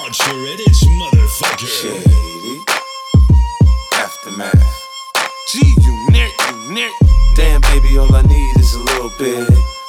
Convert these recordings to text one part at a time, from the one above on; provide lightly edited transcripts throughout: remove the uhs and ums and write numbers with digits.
Monster Edits, motherfucker. Shady Aftermath. G-Unit. Damn, baby, all I need is a little bit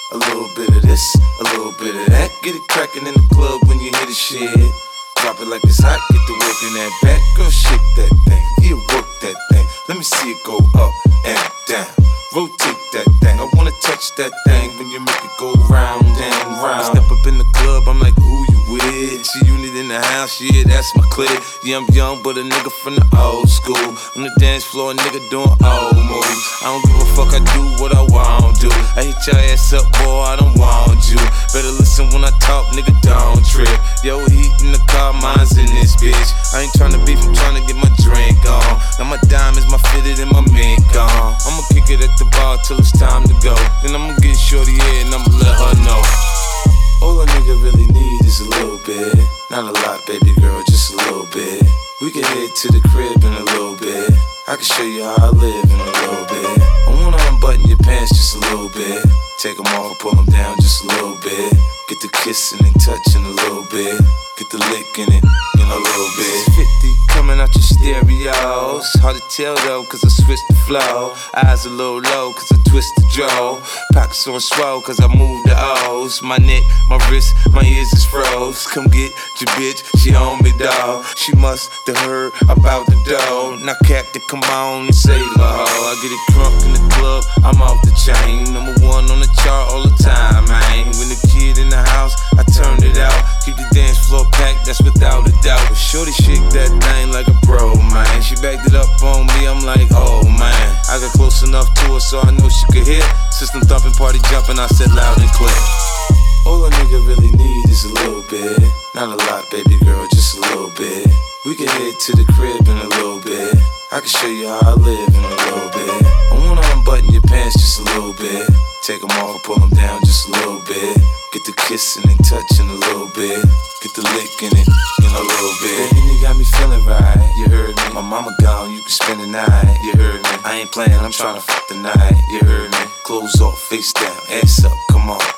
of this, a little bit of that. Get it crackin' in the club when you hear the shit. Drop it like it's hot, get the work in that back. Girl, shake that thing, yeah, work that thing. Let me see it go up and down. Rotate that thing, I wanna touch that thing when you make it go round and round. I step up in the club, I'm like, who you with? G-Unit in the house, yeah, that's my clique. Yeah, I'm young, but a nigga from the old school. On the dance floor, a nigga doing old moves. I don't give a fuck, I do what I want to. I hit your ass up, boy, I don't want you. Better listen when I talk, nigga, don't trip. Yo, heat in the car, mine's in this bitch. I ain't tryna beef, I'm tryna get my drink on. Now my diamonds, my fitted, and my mink on. I'ma kick it at the bar till it's time to go. Then I'ma get shorty here and I'ma let her know. All a nigga really need is a little bit. Not a lot, baby girl, just a little bit. We can head to the crib in a little bit. I can show you how I live in a little bit. I wanna unbutton your pants just a little bit. Take them off, pull them down just a little bit. Get the kissing and touching a little bit. Get the licking it in a little bit. 50 coming out your stereos. Hard to tell though, cause I switched the flow. Eyes a little low, cause I twist the jaw. Pockets on swole, cause I move the O's. My neck, my wrist, my ears is froze. Come get your bitch, she on me, dawg. She must have heard about the dough. Now Captain, come on and save my hoe. I get it crunk in the club, I'm off the chain. Number one on the chart all the time, man. When the kid in the house, I turned it out. Keep the dance floor packed, that's without a doubt. But shorty shake that thing like a bro, man. She backed it up on me, I'm like, oh man. I got close enough to her so I know she could hear. System thumping, party jumping, I said loud and clear. All a nigga really need is a little bit. Not a lot, baby girl, just a little bit. We can head to the crib in a little bit. I can show you how I live in a little bit. I wanna unbutton your pants just a little bit. Take them off, pull them down just a little bit. Get the kissing and touching a little bit. Get the licking it in a little bit. Baby, you got me feeling right, you heard me. My mama gone, you can spend the night, you heard me. I ain't playing, I'm tryna fuck the night, you heard me. Clothes off, face down, ass up, come on.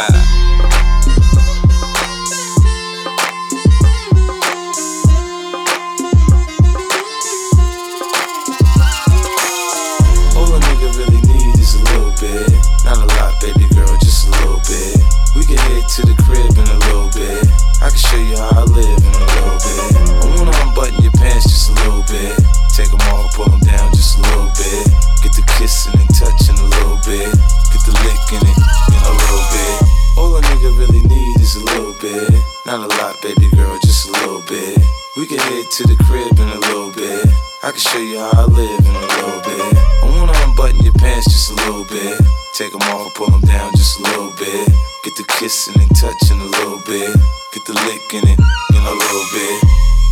Not a lot, baby girl, just a little bit. We can head to the crib in a little bit. I can show you how I live in a little bit. I wanna unbutton your pants just a little bit. Take them off, pull them down just a little bit. Get the kissing and touching a little bit. Get the licking it in a little bit. All a nigga really need is a little bit. Not a lot, baby girl, just a little bit. We can head to the crib in a little bit. I can show you how I live in a little bit. I wanna unbutton your pants just a little bit. Take them off, pull them down just a little bit. Get the kissing and touching a little bit. Get the licking it in a little bit.